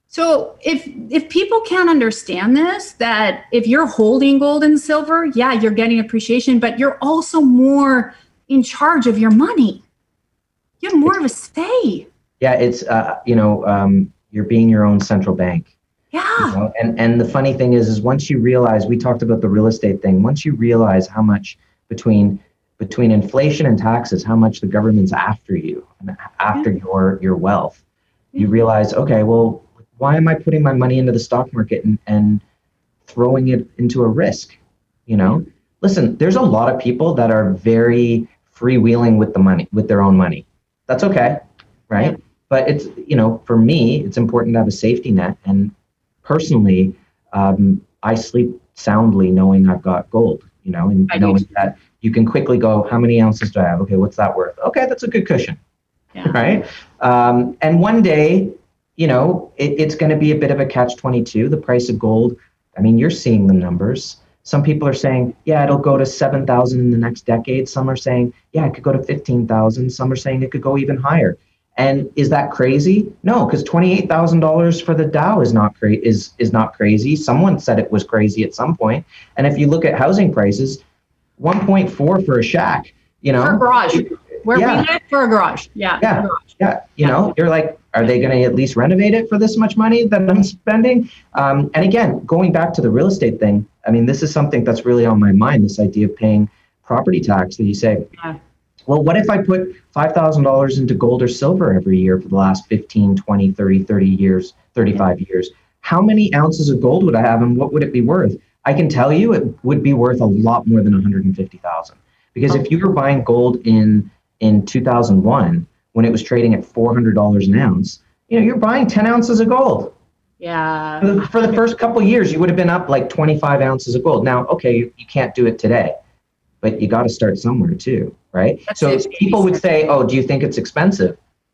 So if if people can't understand this, that if you're holding gold and silver, yeah, you're getting appreciation, but you're also more in charge of your money. You have more of a say. Yeah, it's, uh, you know, um, you're being your own central bank. Yeah. You know? And and the funny thing is, is once you realize, we talked about the real estate thing, once you realize how much between between inflation and taxes, how much the government's after you and after yeah. your your wealth, yeah. you realize, okay, well, why am I putting my money into the stock market and, and throwing it into a risk? You know, yeah. listen, there's a lot of people that are very freewheeling with the money, with their own money. That's okay, right? Yeah. But it's, you know, for me, it's important to have a safety net. And personally, um, I sleep soundly knowing I've got gold, you know, and I knowing that you can quickly go, how many ounces do I have? Okay, what's that worth? Okay, that's a good cushion, yeah. right? Um, and one day, you know, it, it's going to be a bit of a catch twenty-two. The price of gold, I mean, you're seeing the numbers. Some people are saying, yeah, it'll go to seven thousand in the next decade. Some are saying, yeah, it could go to fifteen thousand. Some are saying it could go even higher. And is that crazy? No, because twenty-eight thousand dollars for the Dow is not cra- is is not crazy. Someone said it was crazy at some point. And if you look at housing prices, one point four for a shack, you know. For a garage. Where yeah. we live for a garage. Yeah. Yeah. Garage. Yeah. You yeah. know, you're like, are they going to at least renovate it for this much money that I'm spending? Um, and again, going back to the real estate thing, I mean, this is something that's really on my mind, this idea of paying property tax that you say, yeah. well, what if I put five thousand dollars into gold or silver every year for the last fifteen, twenty, thirty, thirty years, thirty-five yeah. years? How many ounces of gold would I have and what would it be worth? I can tell you it would be worth a lot more than one hundred fifty thousand dollars. Because oh. if you were buying gold in, in two thousand one, when it was trading at four hundred dollars an ounce, you know, you're buying ten ounces of gold. Yeah. For the, for the first couple of years, you would have been up like twenty-five ounces of gold. Now, okay, you, you can't do it today, but you got to start somewhere too, right? That's so people would say, oh, do you think it's expensive?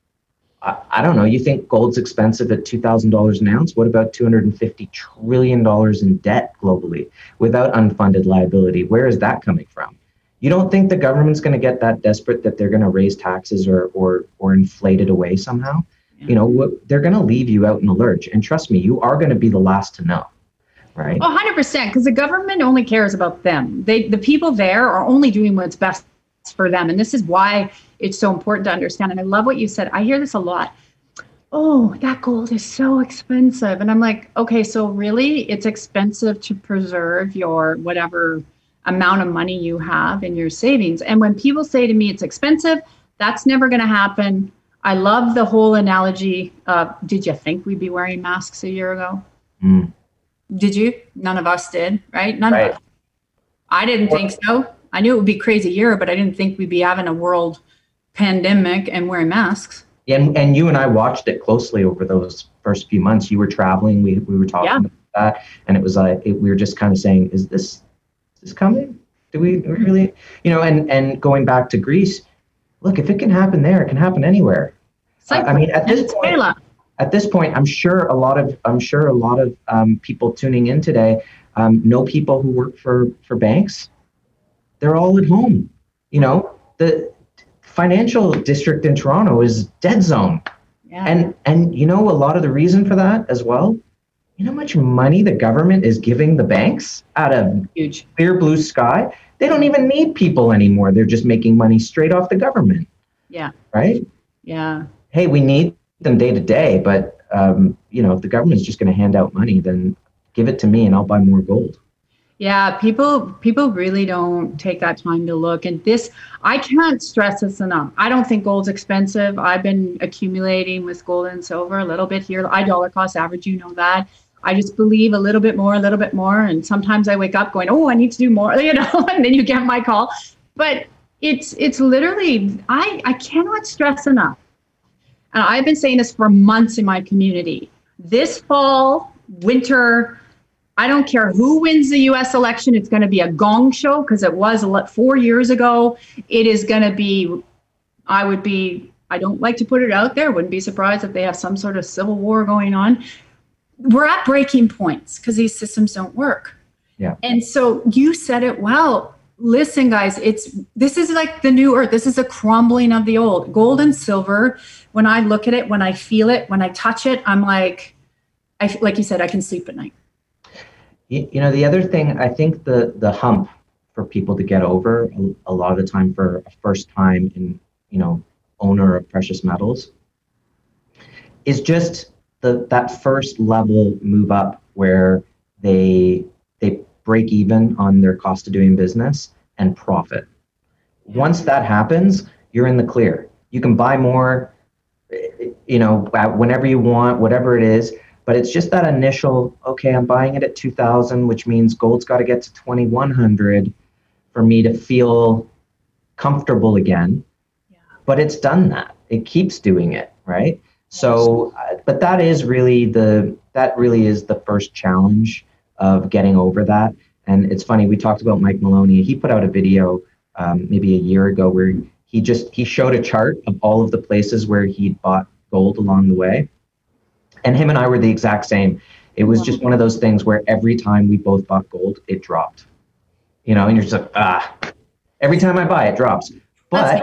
I, I don't know. You think gold's expensive at two thousand dollars an ounce? What about two hundred fifty trillion dollars in debt globally without unfunded liability? Where is that coming from? You don't think the government's going to get that desperate that they're going to raise taxes or or or inflate it away somehow? Yeah. You know, what, they're going to leave you out in the lurch. And trust me, you are going to be the last to know, right? one hundred percent, because the government only cares about them. They, the people there are only doing what's best for them. And this is why it's so important to understand. And I love what you said. I hear this a lot. Oh, that gold is so expensive. And I'm like, okay, so really it's expensive to preserve your whatever amount of money you have in your savings. And when people say to me it's expensive, that's never going to happen. I love the whole analogy of, did you think we'd be wearing masks a year ago? Mm. Did you? None of us did, right? None right. of us. I didn't well, think so. I knew it would be a crazy year, but I didn't think we'd be having a world pandemic and wearing masks. And and you and I watched it closely over those first few months. You were traveling, we we were talking yeah. about that, and it was like, it, we were just kind of saying, is this is coming? Do we really, you know, and, and going back to Greece, look, if it can happen there, it can happen anywhere. Uh, I mean, at this point, at this point, I'm sure a lot of, I'm sure a lot of um, people tuning in today um, know people who work for, for banks. They're all at home. You know, the financial district in Toronto is dead zone. Yeah. And, and you know, a lot of the reason for that as well, you know how much money the government is giving the banks out of huge clear blue sky? They don't even need people anymore. They're just making money straight off the government. Yeah. Right? Yeah. Hey, we need them day to day, but um, you know, if the government's just going to hand out money, then give it to me and I'll buy more gold. Yeah, people people really don't take that time to look. And this, I can't stress this enough. I don't think gold's expensive. I've been accumulating with gold and silver a little bit here. I dollar cost average, you know that. I just believe a little bit more, a little bit more. And sometimes I wake up going, oh, I need to do more, you know, and then you get my call. But it's it's literally, I, I cannot stress enough. And I've been saying this for months in my community. This fall, winter, I don't care who wins the U S election. It's going to be a gong show because it was four years ago. It is going to be, I would be, I don't like to put it out there. Wouldn't be surprised if they have some sort of civil war going on. We're at breaking points because these systems don't work. Yeah. And so you said it well. Listen, guys, it's this is like the new earth. This is a crumbling of the old. Gold and silver, when I look at it, when I feel it, when I touch it, I'm like, I like you said, I can sleep at night. You, you know, the other thing, I think the the hump for people to get over a, a lot of the time for a first time in, you know, owner of precious metals is just the that first level move up where they they break even on their cost of doing business and profit. Once that happens, you're in the clear. You can buy more, you know, whenever you want, whatever it is. But it's just that initial, okay, I'm buying it at two thousand, which means gold's got to get to twenty-one hundred for me to feel comfortable again. Yeah. But it's done that. It keeps doing it, right? So, uh, but that is really the, that really is the first challenge of getting over that. And it's funny, we talked about Mike Maloney. He put out a video um, maybe a year ago where he just, he showed a chart of all of the places where he'd bought gold along the way. And him and I were the exact same. It was just one of those things where every time we both bought gold, it dropped. You know, and you're just like, ah, every time I buy it drops. But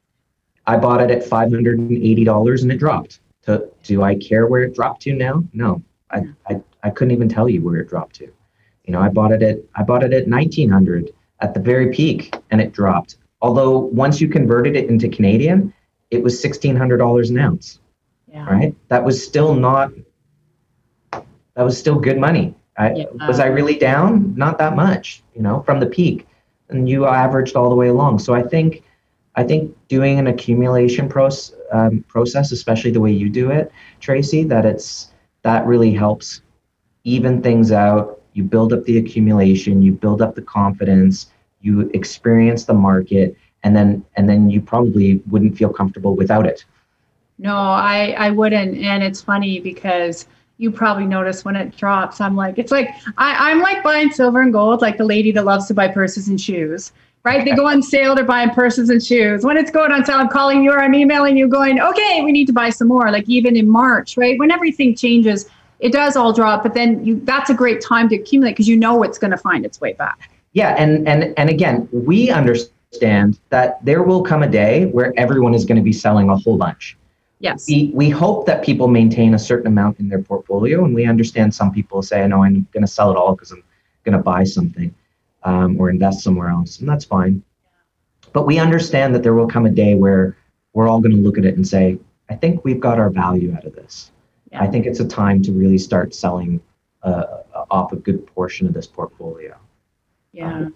I bought it at five hundred eighty dollars and it dropped. To, do I care where it dropped to now? No, I, I I couldn't even tell you where it dropped to. You know, I bought it at I bought it at nineteen hundred at the very peak and it dropped. Although once you converted it into Canadian, it was sixteen hundred dollars an ounce. Yeah. Right? That was still not, that was still good money. I, yeah. Was I really down? Not that much, you know, from the peak. And you averaged all the way along. So I think, I think doing an accumulation process, um, process, especially the way you do it, Tracy, that it's, that really helps even things out. You build up the accumulation, you build up the confidence, you experience the market, and then, and then you probably wouldn't feel comfortable without it. No, I, I wouldn't. And it's funny because you probably notice when it drops, I'm like, it's like, I, I'm like buying silver and gold, like the lady that loves to buy purses and shoes, right? They go on sale, they're buying purses and shoes. When it's going on sale, I'm calling you or I'm emailing you going, okay, we need to buy some more. Like even in March, right? When everything changes, it does all drop, but then you, that's a great time to accumulate because you know it's going to find its way back. Yeah. And, and, and again, we understand that there will come a day where everyone is going to be selling a whole bunch. Yes. We, we hope that people maintain a certain amount in their portfolio, and we understand some people say, no, I'm going to sell it all because I'm going to buy something um, or invest somewhere else, and that's fine. But we understand that there will come a day where we're all going to look at it and say, I think we've got our value out of this. Yeah. I think it's a time to really start selling uh, off a good portion of this portfolio. Yeah. Um,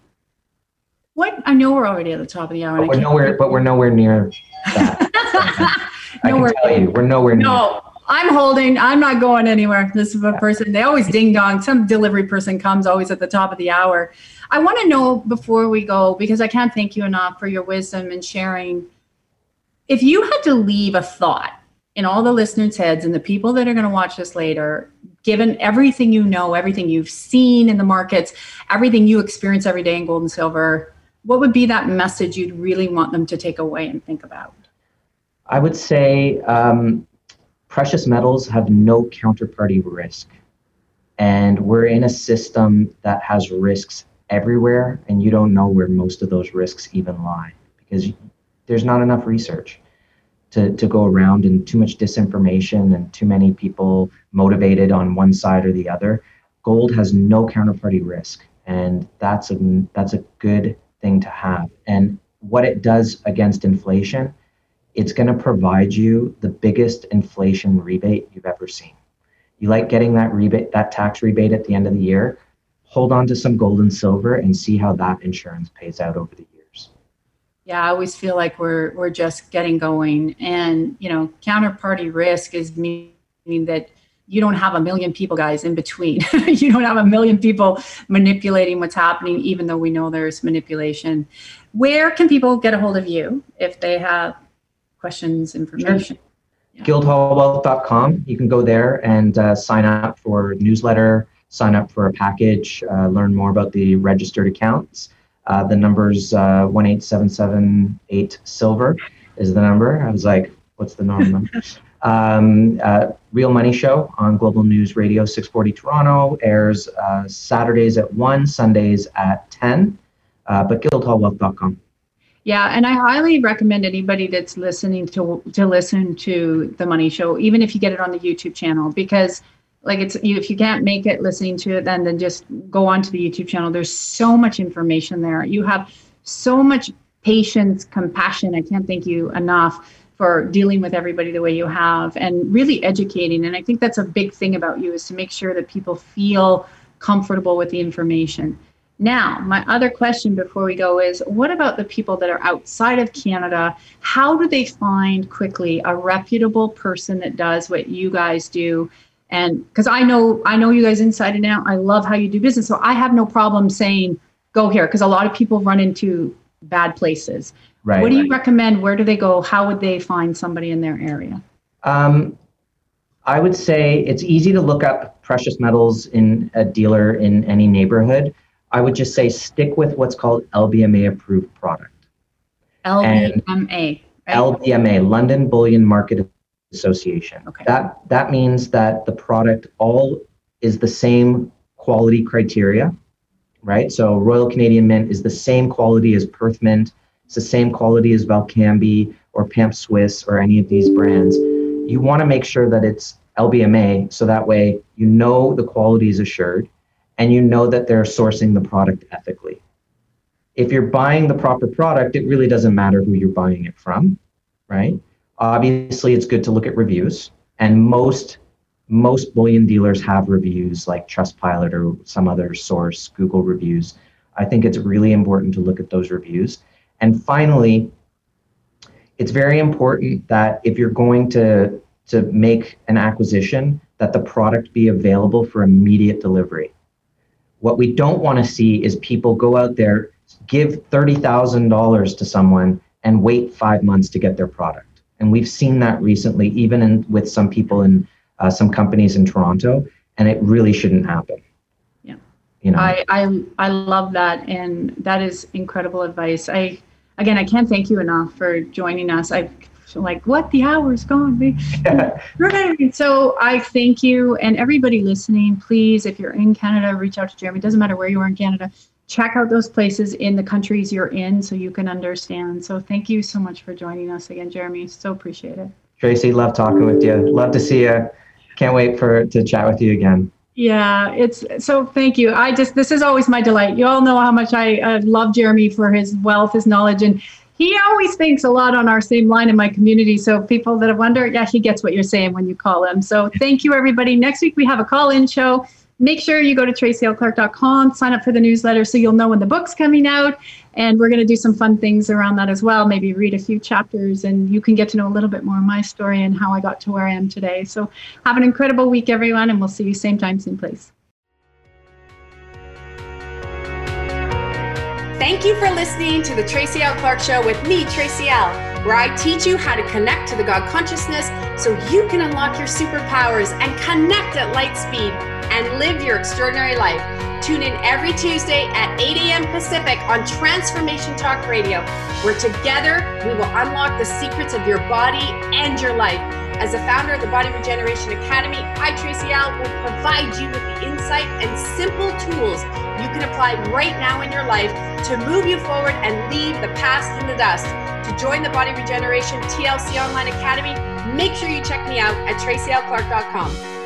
what? I know we're already at the top of the hour. But we're nowhere, but we're nowhere near that. I can tell you, we're nowhere near. No, I'm holding. I'm not going anywhere. This is a person. They always ding dong. Some delivery person comes always at the top of the hour. I want to know before we go, because I can't thank you enough for your wisdom and sharing. If you had to leave a thought in all the listeners' heads and the people that are going to watch this later, given everything you know, everything you've seen in the markets, everything you experience every day in gold and silver, what would be that message you'd really want them to take away and think about? I would say um, precious metals have no counterparty risk. And we're in a system that has risks everywhere, and you don't know where most of those risks even lie because there's not enough research to, to go around, and too much disinformation and too many people motivated on one side or the other. Gold has no counterparty risk, and that's a, that's a good thing to have. And what it does against inflation it's going to provide you the biggest inflation rebate you've ever seen. You like getting that rebate, that tax rebate at the end of the year? Hold on to some gold and silver and see how that insurance pays out over the years. Yeah, I always feel like we're we're just getting going, and you know, counterparty risk is meaning that you don't have a million people, guys, in between. You don't have a million people manipulating what's happening, even though we know there's manipulation. Where can people get a hold of you if they have questions, information? Sure. Yeah. guildhall wealth dot com. You can go there and uh, sign up for newsletter, sign up for a package, uh, learn more about the registered accounts. Uh, the number's uh, one eight seven seven eight silver is the number. I was like, what's the normal number? Um, uh, Real Money Show on Global News Radio six forty Toronto airs uh, Saturdays at one, Sundays at ten, uh, but guildhall wealth dot com. Yeah, and I highly recommend anybody that's listening to to listen to The Money Show, even if you get it on the YouTube channel, because like it's you, if you can't make it listening to it, then then just go onto the YouTube channel. There's so much information there. You have so much patience, compassion. I can't thank you enough for dealing with everybody the way you have and really educating. And I think that's a big thing about you, is to make sure that people feel comfortable with the information. Now, my other question before we go is, what about the people that are outside of Canada? How do they find quickly a reputable person that does what you guys do? And because I know, I know you guys inside and out. I love how you do business. So I have no problem saying, go here, because a lot of people run into bad places. Right. What do you recommend? Where do they go? How would they find somebody in their area? Um, I would say it's easy to look up precious metals in a dealer in any neighborhood. I would just say stick with what's called L B M A approved product. L B M A. Right? L B M A, London Bullion Market Association. Okay. That that means that the product all is the same quality criteria, right? So Royal Canadian Mint is the same quality as Perth Mint. It's the same quality as Valcambi or Pamp Swiss or any of these brands. You want to make sure that it's L B M A, so that way you know the quality is assured and you know that they're sourcing the product ethically. If you're buying the proper product, it really doesn't matter who you're buying it from, right? Obviously, it's good to look at reviews, and most most bullion dealers have reviews like Trustpilot or some other source, Google reviews. I think it's really important to look at those reviews. And finally, it's very important that if you're going to, to make an acquisition, that the product be available for immediate delivery. What we don't want to see is people go out there, give thirty thousand dollars to someone and wait five months to get their product. And we've seen that recently, even in, with some people in uh, some companies in Toronto, and it really shouldn't happen. Yeah, you know, I, I I love that, and that is incredible advice. I again, I can't thank you enough for joining us. I feel like, what, the hour's gone? Right. So I thank you, and everybody listening, please, if you're in Canada, reach out to Jeremy. It doesn't matter where you are in Canada. Check out those places in the countries you're in so you can understand. So thank you so much for joining us again, Jeremy. So appreciate it. Tracy, love talking with you. Love to see you. Can't wait for to chat with you again. Yeah, it's so thank you. I just, this is always my delight. You all know how much I uh, love Jeremy for his wealth, his knowledge, and he always thinks a lot on our same line in my community. So people that wonder, yeah, he gets what you're saying when you call him. So thank you, everybody. Next week we have a call-in show. Make sure you go to tracy l clark dot com, sign up for the newsletter so you'll know when the book's coming out. And we're going to do some fun things around that as well. Maybe read a few chapters and you can get to know a little bit more of my story and how I got to where I am today. So have an incredible week, everyone, and we'll see you same time, same place. Thank you for listening to the Tracy L. Clark Show with me, Tracy L., where I teach you how to connect to the God consciousness so you can unlock your superpowers and connect at light speed and live your extraordinary life. Tune in every Tuesday at eight a.m. Pacific on Transformation Talk Radio, where together we will unlock the secrets of your body and your life. As the founder of the Body Regeneration Academy, I, Tracy L., will provide you with the insight and simple tools you can apply right now in your life to move you forward and leave the past in the dust. To join the Body Regeneration T L C Online Academy, make sure you check me out at tracy l clark dot com.